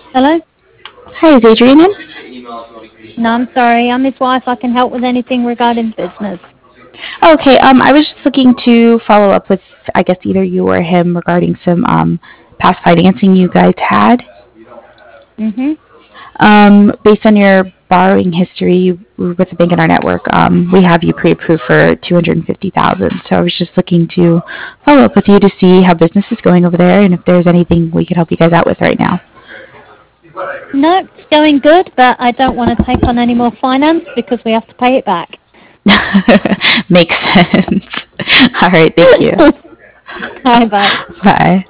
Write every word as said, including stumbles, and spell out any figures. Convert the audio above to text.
Hello? Hi, is Adrian in? No, I'm sorry. I'm his wife. I can help with anything regarding business. Okay, um, I was just looking to follow up with, I guess, either you or him regarding some um, past financing you guys had. Mm-hmm. Um, based on your borrowing history with the bank in our network, um, we have you pre-approved for two hundred fifty thousand dollars. So I was just looking to follow up with you to see how business is going over there and if there's anything we could help you guys out with right now. No, it's going good, but I don't want to take on any more finance because we have to pay it back. Makes sense. All right, thank you. Bye bye. Bye.